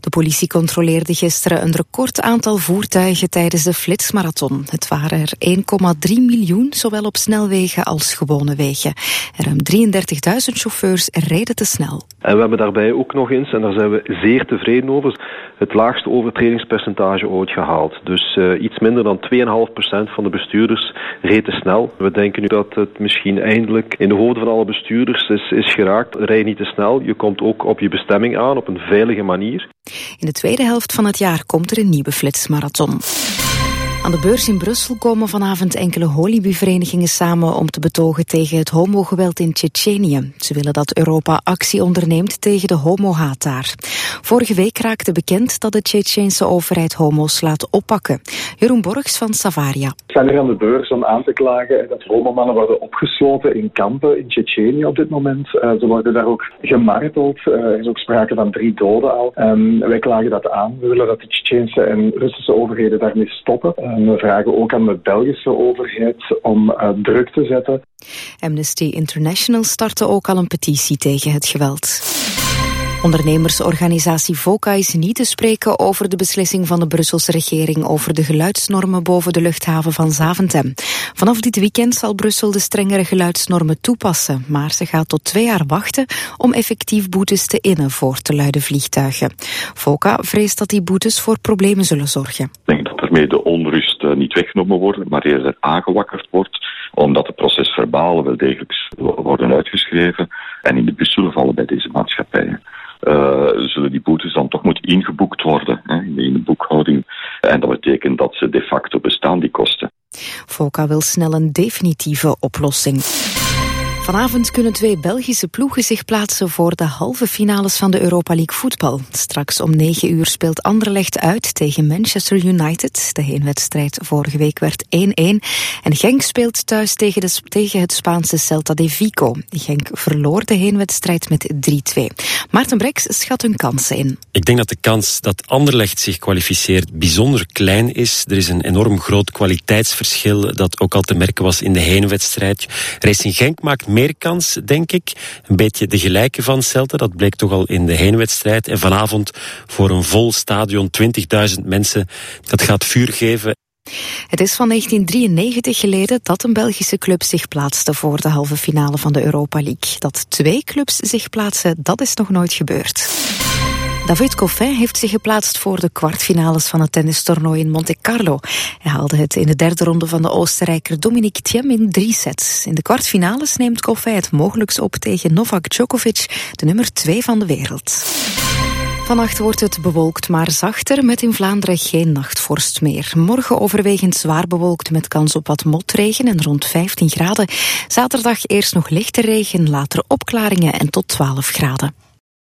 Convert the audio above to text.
De politie controleerde gisteren een record aantal voertuigen tijdens de flitsmarathon. Het waren er 1,3 miljoen, zowel op snelwegen als gewone wegen. En ruim 33.000 chauffeurs reden te snel. En we hebben daarbij ook nog eens, en daar zijn we zeer tevreden over, het laagste overtredingspercentage ooit gehaald. Dus iets minder dan 2,5% van de bestuurders reed te snel. We denken nu dat het misschien eindelijk in de hoofden van alle bestuurders is geraakt. Rij niet te snel, je komt ook op je bestemming aan op een veilige manier. In de tweede helft van het jaar komt er een nieuwe flitsmarathon. Aan de beurs in Brussel komen vanavond enkele holebi-verenigingen samen om te betogen tegen het homogeweld in Tsjetsjenië. Ze willen dat Europa actie onderneemt tegen de homohaat daar. Vorige week raakte bekend dat de Tsjetsjeense overheid homo's laat oppakken. Jeroen Borgs van Savaria. We zijn hier aan de beurs om aan te klagen dat homomannen worden opgesloten in kampen in Tsjetsjenië op dit moment. Ze worden daar ook gemarteld. Er is ook sprake van 3 doden al. Wij klagen dat aan. We willen dat de Tsjetsjeense en Russische overheden daarmee stoppen. We vragen ook aan de Belgische overheid om druk te zetten. Amnesty International startte ook al een petitie tegen het geweld. Ondernemersorganisatie VOCA is niet te spreken over de beslissing van de Brusselse regering over de geluidsnormen boven de luchthaven van Zaventem. Vanaf dit weekend zal Brussel de strengere geluidsnormen toepassen, maar ze gaat tot 2 jaar wachten om effectief boetes te innen voor te luide vliegtuigen. VOCA vreest dat die boetes voor problemen zullen zorgen. Ik denk dat ermee de onrust niet weggenomen wordt, maar eerder aangewakkerd wordt, omdat de procesverbalen wel degelijk worden uitgeschreven en in de busstoelen vallen bij deze maatschappijen. Zullen die boetes dan toch moeten ingeboekt worden in de boekhouding. En dat betekent dat ze de facto bestaan, die kosten. VOCA wil snel een definitieve oplossing. Vanavond kunnen 2 Belgische ploegen zich plaatsen voor de halve finales van de Europa League voetbal. Straks om 9 uur speelt Anderlecht uit tegen Manchester United. De heenwedstrijd vorige week werd 1-1. En Genk speelt thuis tegen het Spaanse Celta de Vigo. Genk verloor de heenwedstrijd met 3-2. Maarten Breks schat hun kansen in. Ik denk dat de kans dat Anderlecht zich kwalificeert bijzonder klein is. Er is een enorm groot kwaliteitsverschil dat ook al te merken was in de heenwedstrijd. Racing Genk maakt meer kans, denk ik. Een beetje de gelijke van Celta, dat bleek toch al in de heenwedstrijd. En vanavond voor een vol stadion, 20.000 mensen, dat gaat vuur geven. Het is van 1993 geleden dat een Belgische club zich plaatste voor de halve finale van de Europa League. Dat 2 clubs zich plaatsen, dat is nog nooit gebeurd. David Goffin heeft zich geplaatst voor de kwartfinales van het tennistoernooi in Monte Carlo. Hij haalde het in de 3e ronde van de Oostenrijker Dominic Thiem in 3 sets. In de kwartfinales neemt Goffin het mogelijks op tegen Novak Djokovic, de nummer 2 van de wereld. Vannacht wordt het bewolkt, maar zachter, met in Vlaanderen geen nachtvorst meer. Morgen overwegend zwaar bewolkt met kans op wat motregen en rond 15 graden. Zaterdag eerst nog lichte regen, later opklaringen en tot 12 graden.